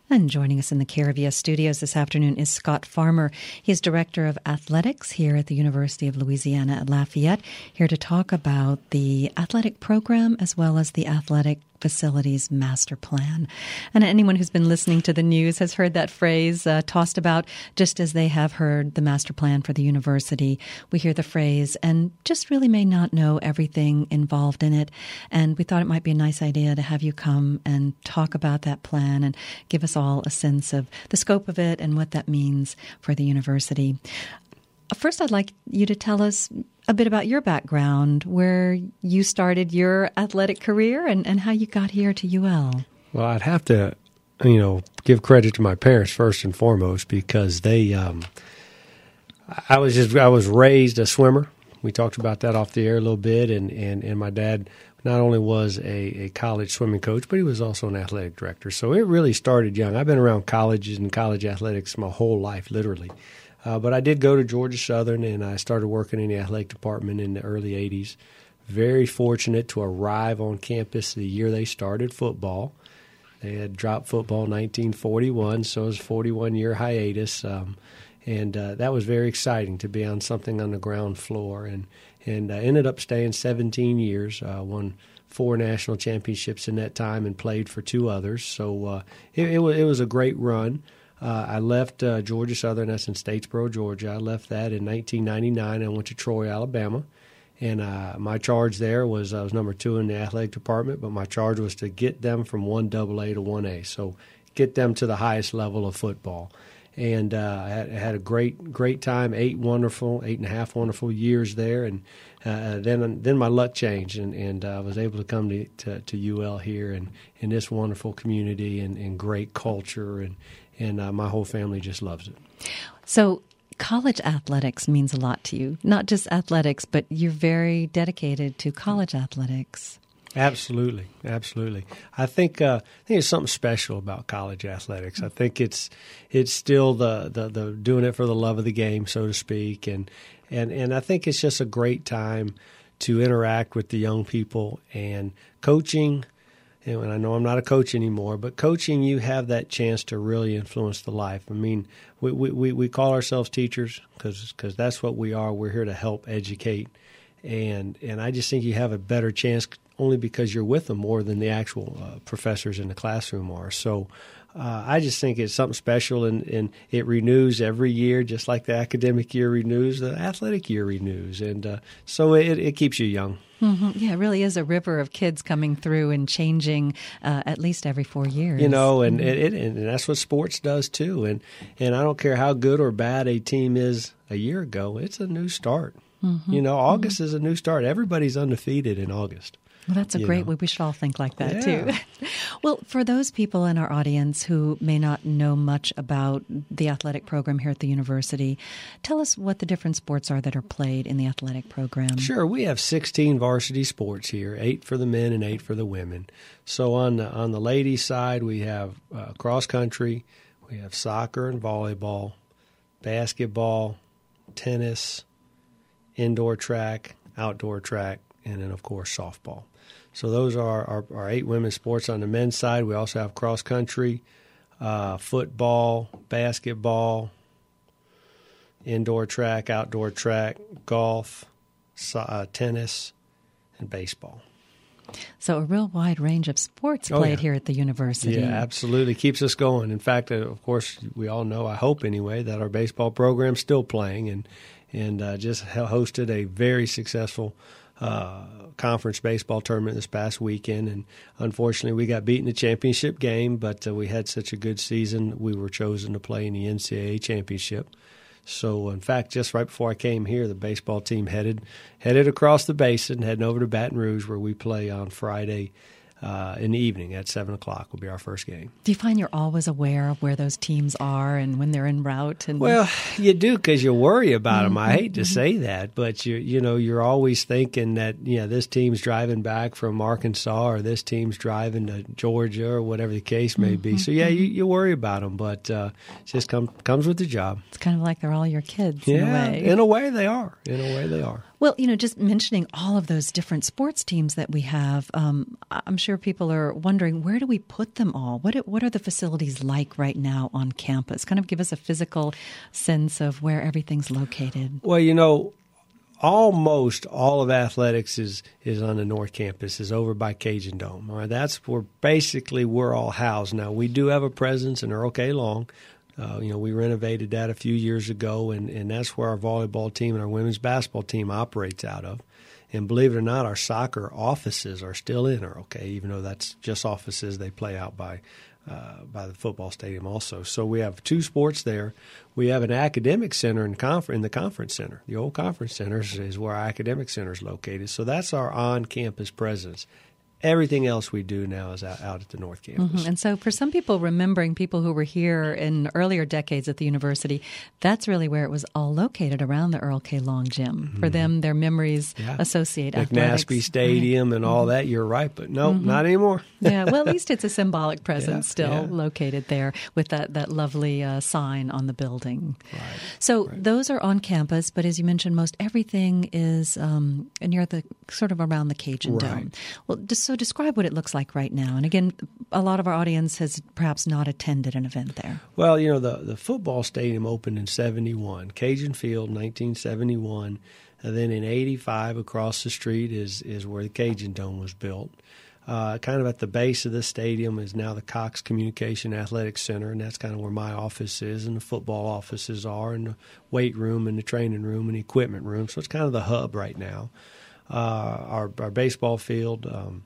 And joining us in the KRVS studios this afternoon is Scott Farmer. He's Director of Athletics here at the University of Louisiana at Lafayette, here to talk about the athletic program as well as the athletic facilities master plan. And anyone who's been listening to the news has heard that phrase tossed about, just as they have heard the master plan for the university. We hear the phrase and just really may not know everything involved in it. And we thought it might be a nice idea to have you come and talk about that plan and give us all a sense of the scope of it and what that means for the university. First, I'd like you to tell us a bit about your background, where you started your athletic career and how you got here to UL. Well, I'd have to, give credit to my parents first and foremost, because they, I was raised a swimmer. We talked about that off the air a little bit, and my dad not only was a college swimming coach, but he was also an athletic director. So it really started young. I've been around colleges and college athletics my whole life, literally. But I did go to Georgia Southern, and I started working in the athletic department in the early 80s. Very fortunate to arrive on campus the year they started football. They had dropped football in 1941, so it was a 41-year hiatus. And that was very exciting to be on something on the ground floor. And I ended up staying 17 years, won 4 national championships in that time and played for 2 others. So it was a great run. I left Georgia Southern, that's in Statesboro, Georgia. I left that in 1999. I went to Troy, Alabama. And my charge there was I was number 2 in the athletic department, but my charge was to get them from 1AA to 1A, so get them to the highest level of football. And I had a great time, 8.5 wonderful years there. And then my luck changed, and I was able to come to UL here and in this wonderful community and great culture, and my whole family just loves it. So college athletics means a lot to you, not just athletics, but you're very dedicated to college athletics. Absolutely. I think it's something special about college athletics. I think it's still the doing it for the love of the game, so to speak, and I think it's just a great time to interact with the young people and coaching. And I know I'm not a coach anymore, but coaching, you have that chance to really influence the life. I mean, we call ourselves teachers because that's what we are. We're here to help educate, and I just think you have a better chance only because you're with them more than the actual professors in the classroom are. So I just think it's something special, and it renews every year, just like the academic year renews, the athletic year renews. And so it keeps you young. Mm-hmm. Yeah, it really is a river of kids coming through and changing at least every 4 years. And and that's what sports does too. And I don't care how good or bad a team is a year ago, it's a new start. Mm-hmm. August is a new start. Everybody's undefeated in August. Well, that's a great way. We should all think like that, too. Well, for those people in our audience who may not know much about the athletic program here at the university, tell us what the different sports are that are played in the athletic program. Sure. We have 16 varsity sports here, 8 for the men and 8 for the women. So on the ladies' side, we have cross country, we have soccer and volleyball, basketball, tennis, indoor track, outdoor track, and then, of course, softball. So those are our 8 women's sports on the men's side. We also have cross country, football, basketball, indoor track, outdoor track, golf, tennis, and baseball. So a real wide range of sports played here at the university. Yeah, absolutely. Keeps us going. In fact, of course, we all know, I hope anyway, that our baseball program's still playing and just hosted a very successful conference baseball tournament this past weekend, and unfortunately we got beat in the championship game, but we had such a good season we were chosen to play in the NCAA championship. So in fact, just right before I came here, the baseball team headed across the basin, heading over to Baton Rouge, where we play on Friday in the evening at 7 o'clock will be our first game. Do you find you're always aware of where those teams are and when they're en route? Well, you do, because you worry about them. I hate to say that, but you're always thinking that this team's driving back from Arkansas or this team's driving to Georgia or whatever the case may be. So you worry about them, but it just comes with the job. It's kind of like they're all your kids in a way. In a way they are. Well, just mentioning all of those different sports teams that we have, I'm sure people are wondering, where do we put them all? What are the facilities like right now on campus? Kind of give us a physical sense of where everything's located. Well, almost all of athletics is on the North Campus, is over by Cajun Dome. All right, that's where basically we're all housed. Now, we do have a presence in Earl K. Long. We renovated that a few years ago, and that's where our volleyball team and our women's basketball team operates out of. And believe it or not, our soccer offices are still in Earl K., even though that's just offices they play out by the football stadium also. So we have two sports there. We have an academic center in the conference center. The old conference center is where our academic center is located. So that's our on-campus presence. Everything else we do now is out at the North Campus. Mm-hmm. And so for some people, remembering people who were here in earlier decades at the university, that's really where it was all located, around the Earl K. Long gym. Mm-hmm. For them, their memories associate athletics. McNaspy Stadium and all that, you're right, but no, not anymore. Yeah, well, at least it's a symbolic presence still located there with that lovely sign on the building. Right. So those are on campus, but as you mentioned, most everything is near the sort of around the Cajun Dome. Well, so describe what it looks like right now. And again, a lot of our audience has perhaps not attended an event there. Well, the football stadium opened in 71, Cajun Field, 1971. And then in 85, across the street is where the Cajun Dome was built. Kind of at the base of the stadium is now the Cox Communication Athletics Center, and that's kind of where my office is, and the football offices are, and the weight room, and the training room, and the equipment room. So it's kind of the hub right now. Our baseball field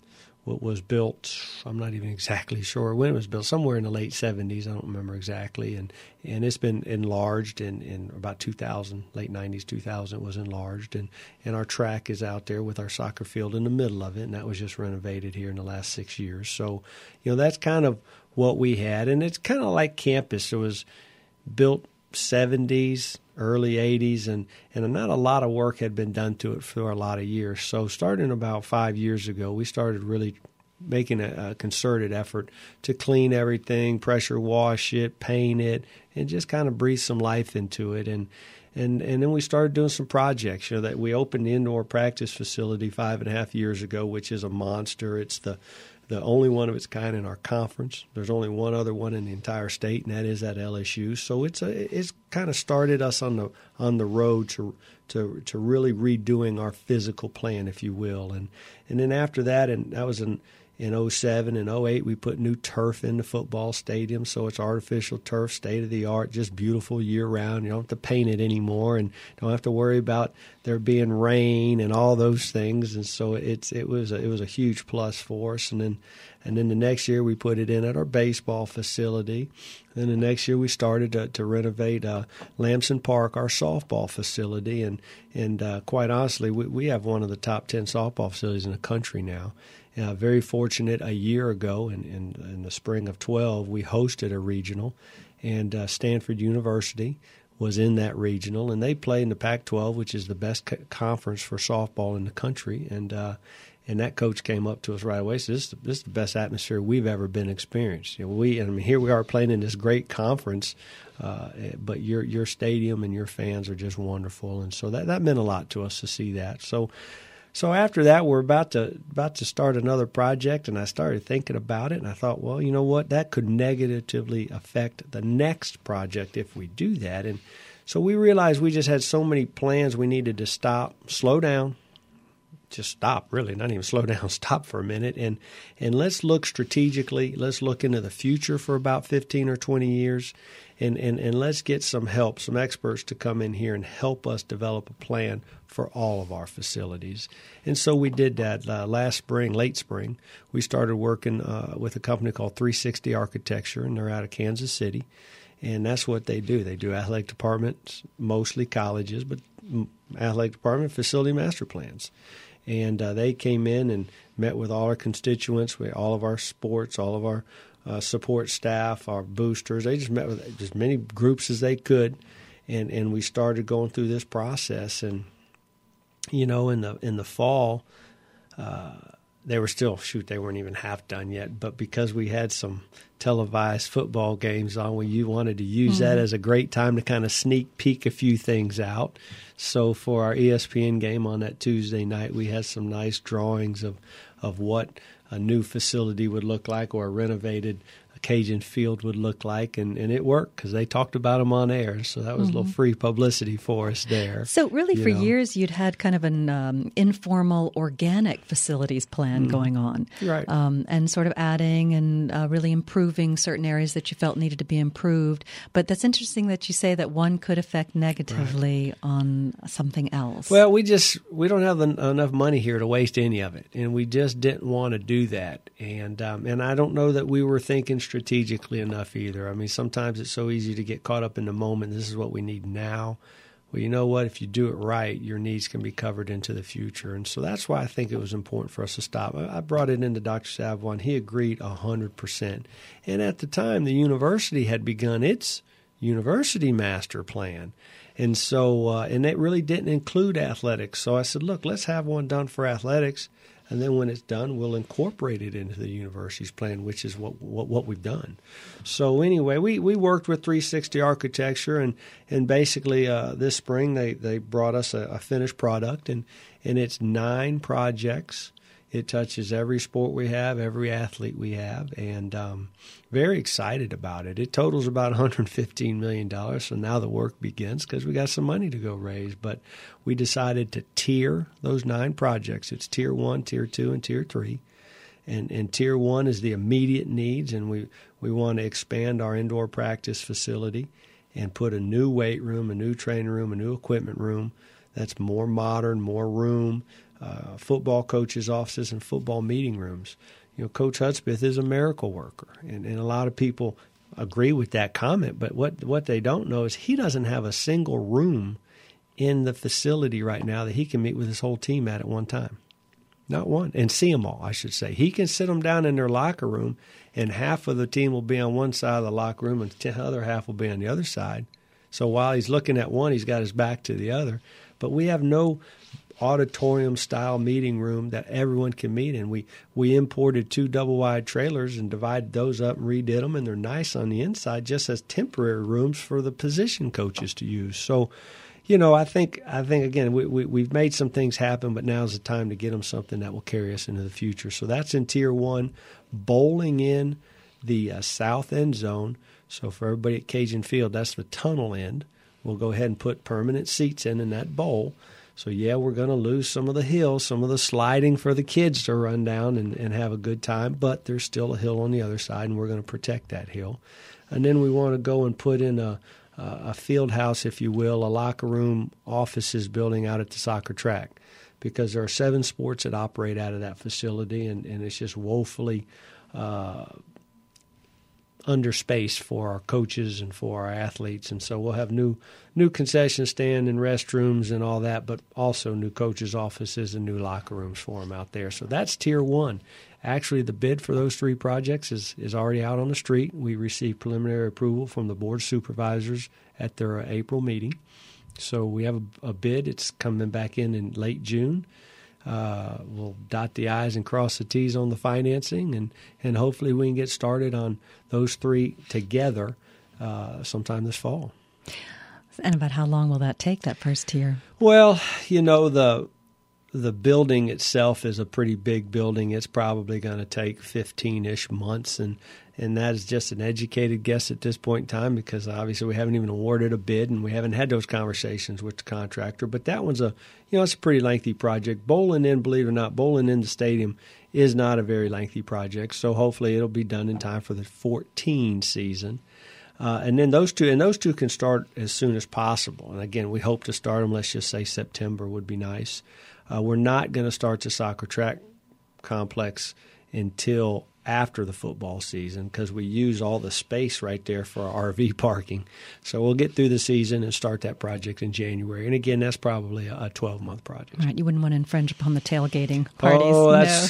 was built, I'm not even exactly sure when it was built, somewhere in the late 70s, I don't remember exactly, and it's been enlarged in about 2000, late 90s, 2000 it was enlarged, and our track is out there with our soccer field in the middle of it, and that was just renovated here in the last 6 years. So, that's kind of what we had, and it's kind of like campus. It was built 70s, early 80s, and not a lot of work had been done to it for a lot of years. So starting about 5 years ago, we started really making a concerted effort to clean everything, pressure wash it, paint it, and just kind of breathe some life into it. And then we started doing some projects. That we opened the indoor practice facility 5.5 years ago, which is a monster. It's the only one of its kind in our conference. There's only one other one in the entire state, and that is at LSU. So it's kind of started us on the road to really redoing our physical plan, if you will. And then after that, and that was in 07 and 08, we put new turf in the football stadium, so it's artificial turf, state-of-the-art, just beautiful year-round. You don't have to paint it anymore, and don't have to worry about there being rain and all those things. And so it was a huge plus for us. And then the next year we put it in at our baseball facility. Then the next year we started to renovate Lamson Park, our softball facility, and quite honestly, we have one of the top 10 softball facilities in the country now. Very fortunate, a year ago in the spring of 12, we hosted a regional, and Stanford University was in that regional, and they play in the Pac-12, which is the best conference for softball in the country, and that coach came up to us right away. So this is the best atmosphere we've ever been experienced. Here we are playing in this great conference, but your stadium and your fans are just wonderful, and so that meant a lot to us to see that. So after that, we're about to start another project, and I started thinking about it, and I thought, well, you know what, that could negatively affect the next project if we do that. And so we realized we just had so many plans we needed to slow down, just stop, really, not even slow down, stop for a minute, and let's look strategically. Let's look into the future for about 15 or 20 years, and let's get some help, some experts to come in here and help us develop a plan for all of our facilities. And so we did that last spring, late spring. We started working with a company called 360 Architecture, and they're out of Kansas City. And that's what they do. They do athletic departments, mostly colleges, but athletic department facility master plans. And they came in and met with all our constituents, all of our sports, all of our support staff, our boosters. They just met with as many groups as they could, and we started going through this process. And in the fall, they were still, they weren't even half done yet. But because we had some televised football games on, you wanted to use that as a great time to kind of sneak peek a few things out. So for our ESPN game on that Tuesday night, we had some nice drawings of what a new facility would look like, or a renovated Cajun Field would look like, and it worked because they talked about them on air. So that was a little free publicity for us there. So really for years you'd had kind of an informal organic facilities plan going on. Right. And sort of adding and really improving certain areas that you felt needed to be improved. But that's interesting that you say that one could affect negatively on something else. Well, we don't have enough money here to waste any of it, and we just didn't want to do that. And I don't know that we were thinking strategically enough either. I mean, sometimes it's so easy to get caught up in the moment. This is what we need now. Well, you know what? If you do it right, your needs can be covered into the future. And so that's why I think it was important for us to stop. I brought it into Dr. Savon. He agreed 100%. And at the time, the university had begun its university master plan. And so, and it really didn't include athletics. So I said, look, let's have one done for athletics. And then when it's done, we'll incorporate it into the university's plan, which is what we've done. So anyway, we worked with 360 Architecture, and basically this spring they brought us a finished product, and it's 9 projects. It touches every sport we have, every athlete we have, and very excited about it. It totals about $115 million, so now the work begins because we got some money to go raise. But we decided to tier those 9 projects. It's Tier 1, Tier 2, and Tier 3. And Tier 1 is the immediate needs, and we want to expand our indoor practice facility and put a new weight room, a new training room, a new equipment room that's more modern, more room, football coaches' offices, and football meeting rooms. You know, Coach Hudspeth is a miracle worker, and a lot of people agree with that comment. But what they don't know is he doesn't have a single room in the facility right now that he can meet with his whole team at one time. Not one. And see them all, I should say. He can sit them down in their locker room, and half of the team will be on one side of the locker room, and the other half will be on the other side. So while he's looking at one, he's got his back to the other. But we have no auditorium-style meeting room that everyone can meet in. We imported 2 double-wide trailers and divided those up and redid them, and they're nice on the inside just as temporary rooms for the position coaches to use. So, you know, I think again, we've made some things happen, but now's the time to get them something that will carry us into the future. So that's in Tier 1. Bowling in the south end zone. So for everybody at Cajun Field, that's the tunnel end. We'll go ahead and put permanent seats in that bowl. So, yeah, we're going to lose some of the hills, some of the sliding for the kids to run down and have a good time, but there's still a hill on the other side, and we're going to protect that hill. And then we want to go and put in a field house, if you will, a locker room, offices building out at the soccer track, because there are 7 sports that operate out of that facility, and it's just woefully underspaced for our coaches and for our athletes. And so we'll have new concession stand and restrooms and all that, but also new coaches' offices and new locker rooms for them out there. So that's Tier 1. Actually, the bid for those 3 projects is already out on the street. We received preliminary approval from the board supervisors at their April meeting. So we have a bid. It's coming back in late June. We'll dot the I's and cross the T's on the financing, and hopefully we can get started on those 3 together sometime this fall. And about how long will that take, that first tier? Well, you know, the building itself is a pretty big building. It's probably going to take 15-ish months, and that is just an educated guess at this point in time, because obviously we haven't even awarded a bid and we haven't had those conversations with the contractor. But that one's it's a pretty lengthy project. Bowling in, believe it or not, bowling in the stadium is not a very lengthy project. So hopefully it'll be done in time for the 14 season. And then those two can start as soon as possible. And again, we hope to start them, let's just say September would be nice. We're not going to start the soccer track complex until after the football season because we use all the space right there for our RV parking. So we'll get through the season and start that project in January. And again, that's probably a 12-month project. Right. You wouldn't want to infringe upon the tailgating parties. Oh,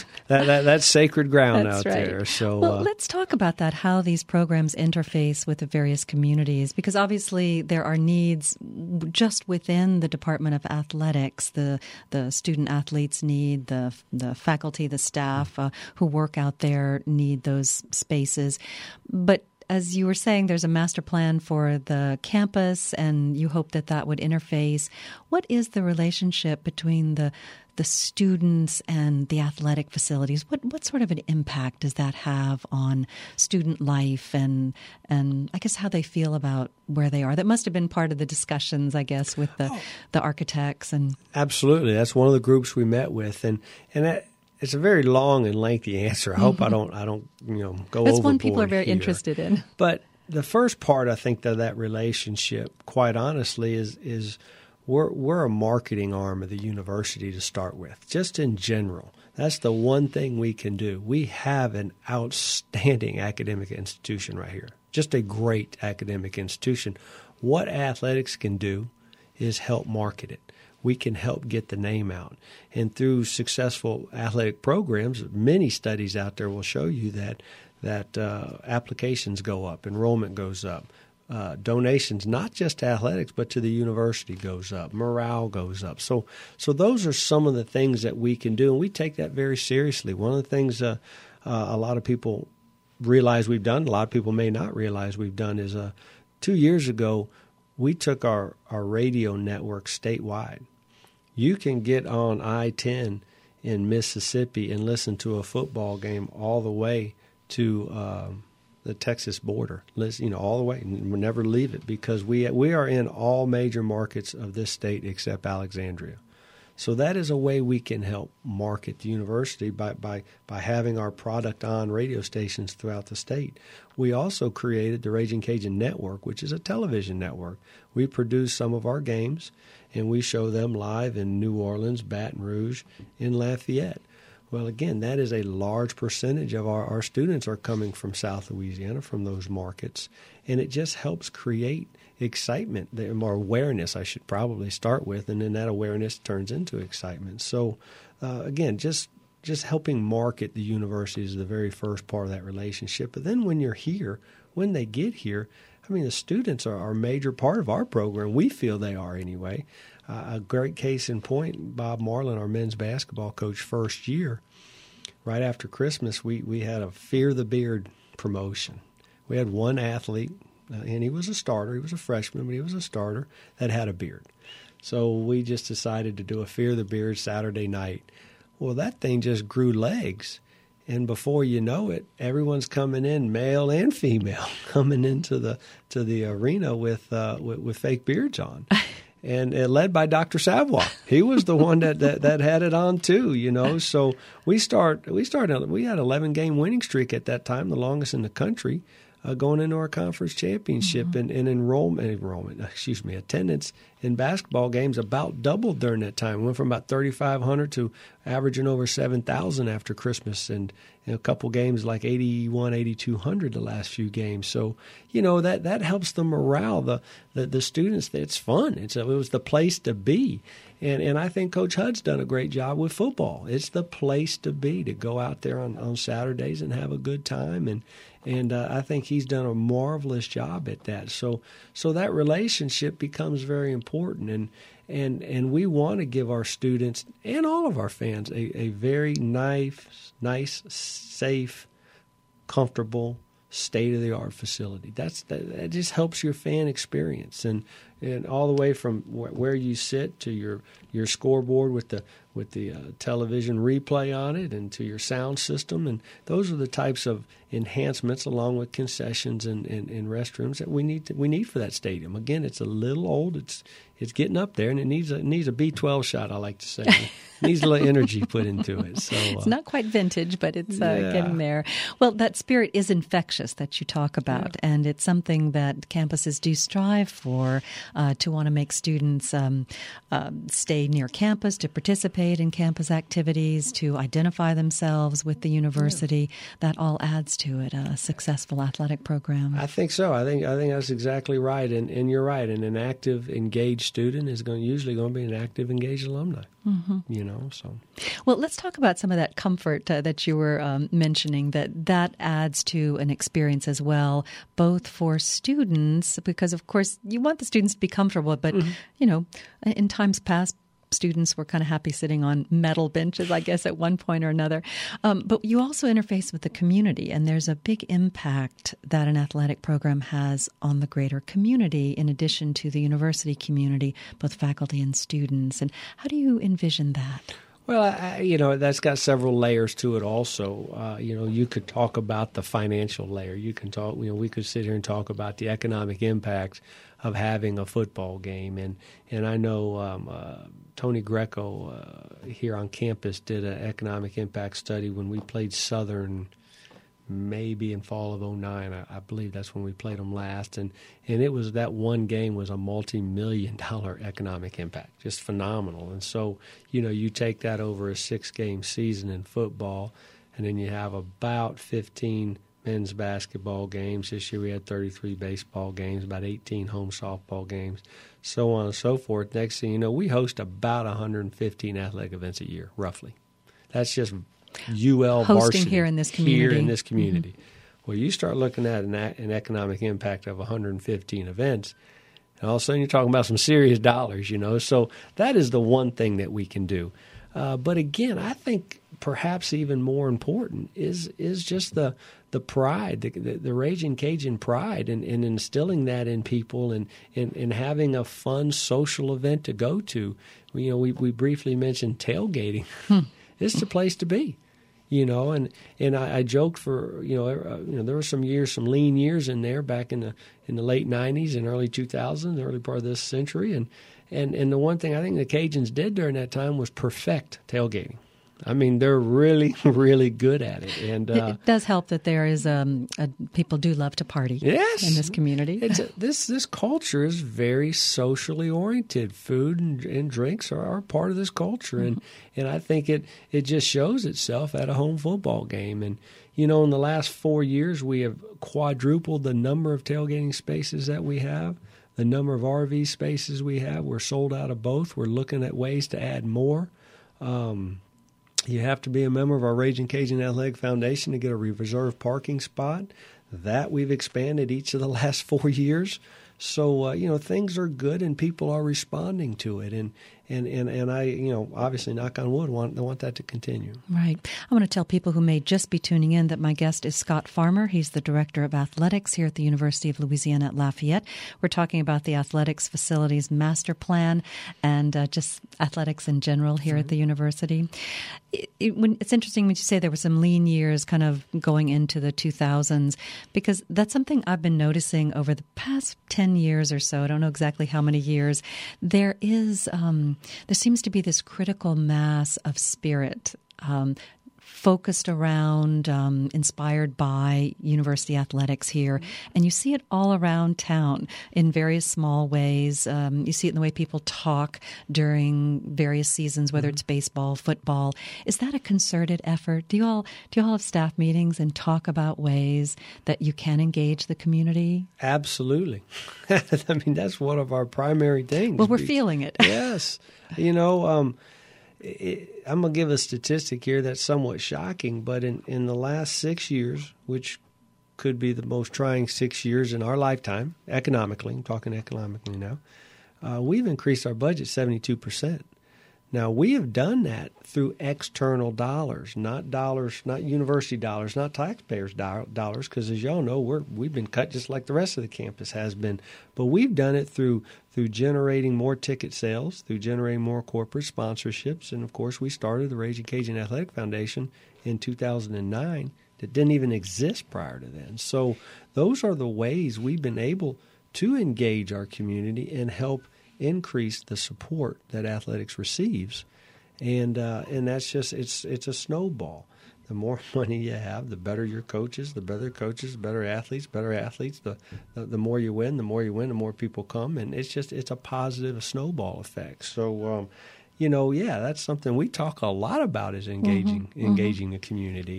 that's sacred ground out there. So, well, let's talk about that, how these programs interface with the various communities, because obviously there are needs just within the Department of Athletics. The student athletes need, the faculty, the staff who work out there need those spaces. But as you were saying, there's a master plan for the campus, and you hope that would interface. What is the relationship between the students and the athletic facilities? What sort of an impact does that have on student life and I guess how they feel about where they are? That must have been part of the discussions, I guess, with the architects. And absolutely. That's one of the groups we met with. And that, it's a very long and lengthy answer. I hope I don't go overboard. That's one people are very here. Interested in. But the first part, I think, that relationship, quite honestly, is we're a marketing arm of the university to start with, just in general. That's the one thing we can do. We have an outstanding academic institution right here, just a great academic institution. What athletics can do is help market it. We can help get the name out. And through successful athletic programs, many studies out there will show you that applications go up, enrollment goes up, donations, not just to athletics, but to the university goes up, morale goes up. So those are some of the things that we can do, and we take that very seriously. One of the things a lot of people realize we've done, a lot of people may not realize we've done, is 2 years ago, we took our radio network statewide. You can get on I-10 in Mississippi and listen to a football game all the way to the Texas border. All the way, and we'll never leave it because we are in all major markets of this state except Alexandria. So that is a way we can help market the university by having our product on radio stations throughout the state. We also created the Raging Cajun Network, which is a television network. We produce some of our games, and we show them live in New Orleans, Baton Rouge, in Lafayette. Well, again, that is a large percentage of our students are coming from South Louisiana, from those markets, and it just helps create excitement, more awareness, I should probably start with, and then that awareness turns into excitement. So, again, just helping market the university is the very first part of that relationship. But then when you're here, when they get here, I mean, the students are a major part of our program. We feel they are anyway. A great case in point, Bob Marlin, our men's basketball coach, first year, right after Christmas, we had a Fear the Beard promotion. We had one athlete, and he was a starter. He was a freshman, but he was a starter that had a beard. So we just decided to do a Fear the Beard Saturday night. Well, that thing just grew legs. And before you know it, everyone's coming in, male and female, coming into the arena with fake beards on. And led by Dr. Savoy. He was the one that had it on too, So we had 11-game winning streak at that time, the longest in the country, going into our conference championship. Mm-hmm. And attendance in basketball games about doubled during that time. We went from about 3,500 to averaging over 7,000 after Christmas, and a couple games like 81, 8,200 the last few games. So, that helps the morale, the students. It's fun. It was the place to be. And I think Coach Hudd's done a great job with football. It's the place to be, to go out there on Saturdays and have a good time. And I think he's done a marvelous job at that. So that relationship becomes very important. And we want to give our students and all of our fans a very nice, safe, comfortable, state-of-the-art facility. That just helps your fan experience, and all the way from where you sit to your scoreboard with the television replay on it, and to your sound system, and those are the types of enhancements, along with concessions and restrooms, that we need for that stadium. Again, it's a little old. It's getting up there, and it needs a B12 shot, I like to say. It needs a little energy put into it. So it's not quite vintage, but it's getting there. Well, that spirit is infectious that you talk about, and it's something that campuses do strive for. to want to make students stay near campus, to participate in campus activities, to identify themselves with the university. That all adds to it, a successful athletic program. I think so. I think that's exactly right. And you're right. And an active, engaged student is usually going to be an active, engaged alumni. Mm-hmm. So. Well, let's talk about some of that comfort that you were mentioning, that adds to an experience as well, both for students, because, of course, you want the students to be comfortable, but, in times past, students were kind of happy sitting on metal benches, I guess, at one point or another. But you also interface with the community, and there's a big impact that an athletic program has on the greater community, in addition to the university community, both faculty and students. And how do you envision that? Well, that's got several layers to it also. You could talk about the financial layer. You can talk, we could sit here and talk about the economic impact of having a football game. And I know Tony Greco here on campus did an economic impact study when we played Southern maybe in fall of 2009. I believe that's when we played them last. And it was that one game was a multi-million-dollar economic impact, just phenomenal. And so, you take that over a 6-game season in football, and then you have about 15 men's basketball games. This year we had 33 baseball games, about 18 home softball games, so on and so forth. Next thing you know, we host about 115 athletic events a year, roughly. That's just UL hosting varsity here in this community. Mm-hmm. Well, you start looking at an economic impact of 115 events, and all of a sudden you're talking about some serious dollars, So that is the one thing that we can do. But again, I think perhaps even more important is just the pride, the Raging Cajun pride, and instilling that in people, and having a fun social event to go to. We briefly mentioned tailgating. It's the place to be. And I joked for there were some lean years in there back in the late 90s and early 2000s, the early part of this century, and the one thing I think the Cajuns did during that time was perfect tailgating. I mean, they're really, really good at it, and it does help that there is people do love to party. Yes, in this community. This culture is very socially oriented. Food and drinks are part of this culture, and I think it just shows itself at a home football game. And in the last 4 years, we have quadrupled the number of tailgating spaces that we have. The number of RV spaces we have, we're sold out of both. We're looking at ways to add more. You have to be a member of our Raging Cajun Athletic Foundation to get a reserved parking spot. That we've expanded each of the last 4 years. So, things are good and people are responding to it. And I, obviously, knock on wood, want that to continue. Right. I want to tell people who may just be tuning in that my guest is Scott Farmer. He's the Director of Athletics here at the University of Louisiana at Lafayette. We're talking about the athletics facilities master plan and just athletics in general here at the university. It's interesting when you say there were some lean years kind of going into the 2000s, because that's something I've been noticing over the past 10 years or so. I don't know exactly how many years. There seems to be this critical mass of spirit focused around, inspired by university athletics here. And you see it all around town in various small ways. You see it in the way people talk during various seasons, whether it's baseball, football. Is that a concerted effort? Do you all have staff meetings and talk about ways that you can engage the community? Absolutely. I mean, that's one of our primary things. Well, we're feeling it. Yes. I'm going to give a statistic here that's somewhat shocking, but in the last 6 years, which could be the most trying 6 years in our lifetime, economically, I'm talking economically now, we've increased our budget 72%. Now, we have done that through external dollars, not university dollars, not taxpayers' dollars, because as y'all know, we've been cut just like the rest of the campus has been. But we've done it through generating more ticket sales, through generating more corporate sponsorships, and, of course, we started the Raging Cajun Athletic Foundation in 2009 that didn't even exist prior to then. So those are the ways we've been able to engage our community and help increase the support that athletics receives, and that's just it's a snowball. The more money you have, the better your coaches, the better coaches, better athletes. The more you win, the more people come. And it's a positive snowball effect. So, that's something we talk a lot about is engaging the community.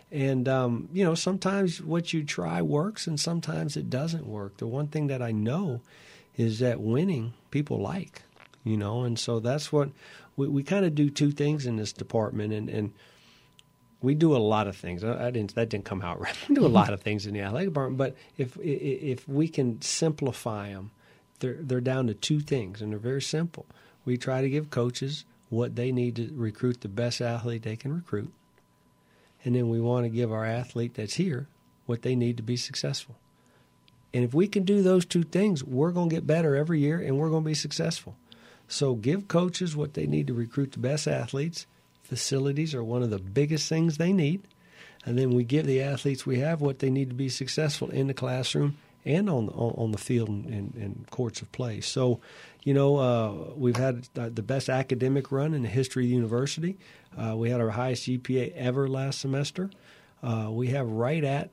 And sometimes what you try works and sometimes it doesn't work. The one thing that I know is that winning people like, and so that's what we kind of do two things in this department. And we do a lot of things. That didn't come out right. We do a lot of things in the athletic department, but if we can simplify them, they're down to two things, and they're very simple. We try to give coaches what they need to recruit the best athlete they can recruit, and then we want to give our athlete that's here what they need to be successful. And if we can do those two things, we're going to get better every year, and we're going to be successful. So give coaches what they need to recruit the best athletes. Facilities are one of the biggest things they need. And then we give the athletes we have what they need to be successful in the classroom and on the field and courts of play. So, we've had the best academic run in the history of the university. We had our highest GPA ever last semester. We have right at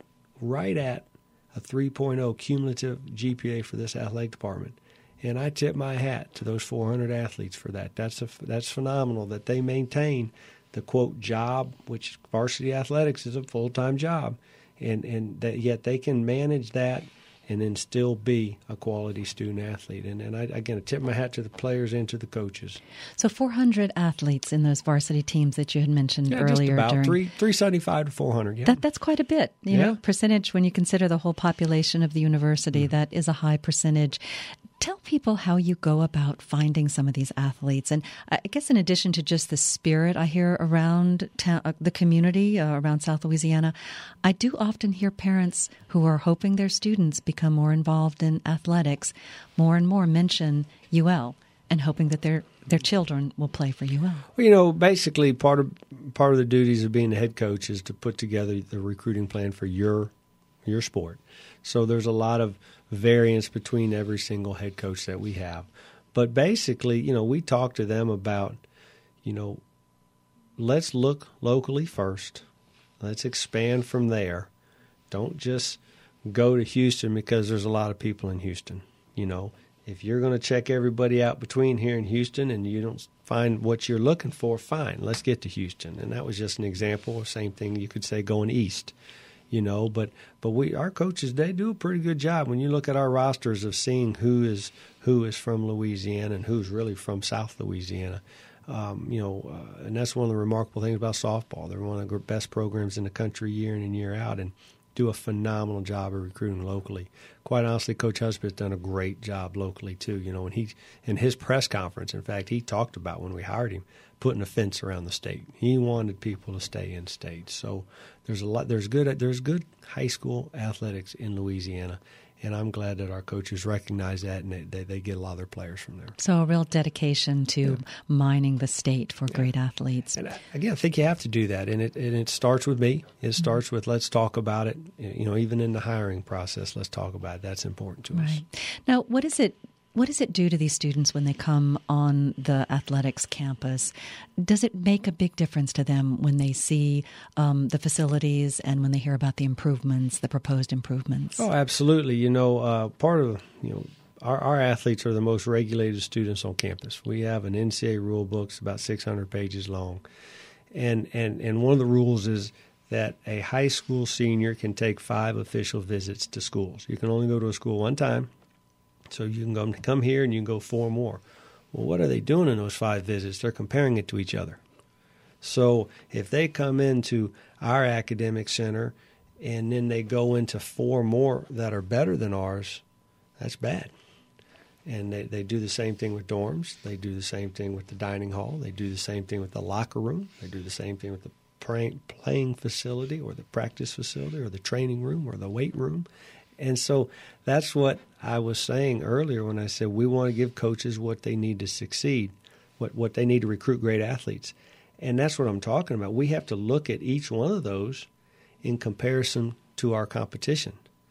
a 3.0 cumulative GPA for this athletic department. And I tip my hat to those 400 athletes for that. That's phenomenal that they maintain the, quote, job, which varsity athletics is a full-time job, and that yet they can manage that and then still be a quality student-athlete. And I tip my hat to the players and to the coaches. So 400 athletes in those varsity teams that you had mentioned earlier. Just about 375 to 400, yeah. That's quite a bit, you know, percentage when you consider the whole population of the university. That is a high percentage. Tell people how you go about finding some of these athletes. And I guess in addition to just the spirit I hear around the community, around South Louisiana, I do often hear parents who are hoping their students become more involved in athletics more and more mention UL and hoping that their children will play for UL. Well, basically part of the duties of being the head coach is to put together the recruiting plan for your sport. So there's a lot of variance between every single head coach that we have. But basically, we talk to them about, let's look locally first. Let's expand from there. Don't just go to Houston because there's a lot of people in Houston. If you're going to check everybody out between here and Houston and you don't find what you're looking for, fine, let's get to Houston. And that was just an example. Same thing you could say going east. But our coaches, they do a pretty good job when you look at our rosters of seeing who is from Louisiana and who's really from South Louisiana. And that's one of the remarkable things about softball. They're one of the best programs in the country year in and year out, and do a phenomenal job of recruiting locally. Quite honestly, Coach Husband's done a great job locally too. And he, in his press conference, in fact, he talked about when we hired him, putting a fence around the state. He wanted people to stay in state. So there's good high school athletics in Louisiana, and I'm glad that our coaches recognize that and they get a lot of their players from there. So a real dedication to mining the state for great athletes. And again, I think you have to do that, and it starts with me. It starts with let's talk about it. Even in the hiring process, let's talk about it. That's important to us. Now, what does it do to these students when they come on the athletics campus? Does it make a big difference to them when they see the facilities and when they hear about the improvements, the proposed improvements? Oh, absolutely. Part of our athletes are the most regulated students on campus. We have an NCAA rule book, it's about 600 pages long, and one of the rules is that a high school senior can take 5 official visits to schools. You can only go to a school one time. So you can come here and you can go 4 more. Well, what are they doing in those 5 visits? They're comparing it to each other. So if they come into our academic center and then they go into 4 more that are better than ours, that's bad. And they do the same thing with dorms. They do the same thing with the dining hall. They do the same thing with the locker room. They do the same thing with the playing facility or the practice facility or the training room or the weight room. And so that's what I was saying earlier when I said we want to give coaches what they need to succeed, what they need to recruit great athletes. And that's what I'm talking about. We have to look at each one of those in comparison to our competition.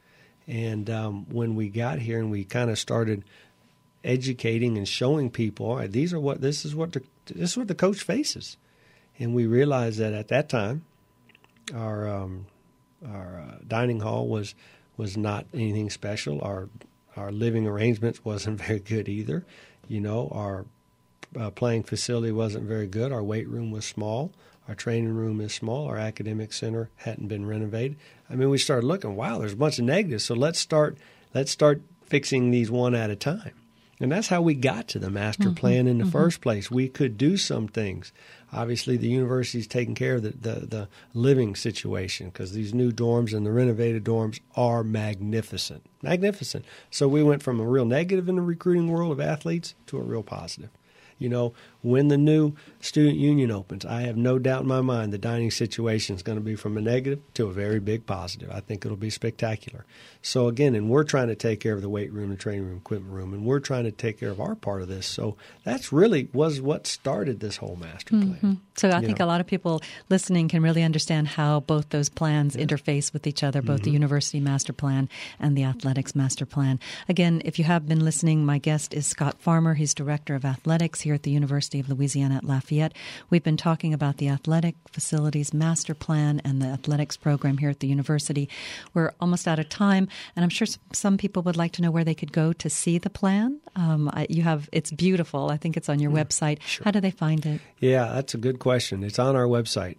And when we got here and we kind of started educating and showing people, all right, this is what the coach faces. And we realized that at that time, dining hall was not anything special. Our living arrangements wasn't very good either. Our playing facility wasn't very good. Our weight room was small. Our training room is small. Our academic center hadn't been renovated. I mean, we started looking, wow, there's a bunch of negatives. So let's start fixing these one at a time. And that's how we got to the master plan in the first place. We could do some things. Obviously, the university's taking care of the living situation because these new dorms and the renovated dorms are magnificent. Magnificent. So we went from a real negative in the recruiting world of athletes to a real positive. When the new student union opens, I have no doubt in my mind the dining situation is going to be from a negative to a very big positive. I think it'll be spectacular. So again, and we're trying to take care of the weight room, the training room, equipment room, and we're trying to take care of our part of this. So that's really was what started this whole master plan. So I think a lot of people listening can really understand how both those plans interface with each other, both the university master plan and the athletics master plan. Again, if you have been listening, my guest is Scott Farmer. He's director of athletics here at the University of Louisiana at Lafayette. We've been talking about the athletic facilities master plan and the athletics program here at the university. We're almost out of time, and I'm sure some people would like to know where they could go to see the plan. It's beautiful. I think it's on your website. Sure. How do they find it? Yeah, that's a good question. It's on our website.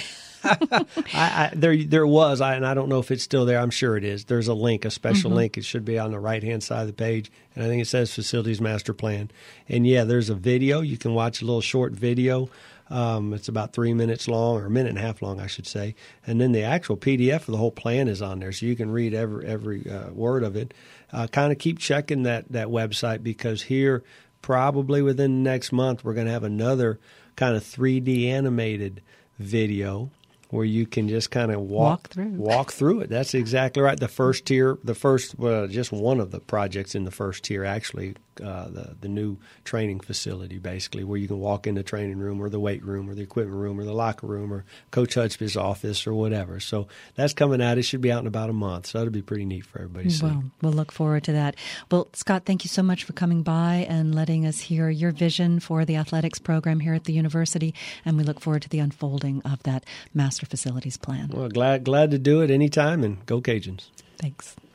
There was, and I don't know if it's still there. I'm sure it is. There's a link, a special link. It should be on the right-hand side of the page, and I think it says Facilities Master Plan. And, yeah, there's a video. You can watch a little short video. It's about 3 minutes long, or a minute and a half long, I should say. And then the actual PDF of the whole plan is on there, so you can read every word of it. Kind of keep checking that website because here, probably within the next month, we're going to have another kind of 3D animated video where you can just kind of walk through it. That's exactly right. The first tier, just one of the projects in the first tier, actually, the new training facility, basically, where you can walk in the training room or the weight room or the equipment room or the locker room or Coach Hudspeth's office or whatever. So that's coming out. It should be out in about a month. So that'll be pretty neat for everybody to see. Well, we'll look forward to that. Well, Scott, thank you so much for coming by and letting us hear your vision for the athletics program here at the university. And we look forward to the unfolding of that master facilities plan. Well, glad to do it anytime, and go Cajuns. Thanks.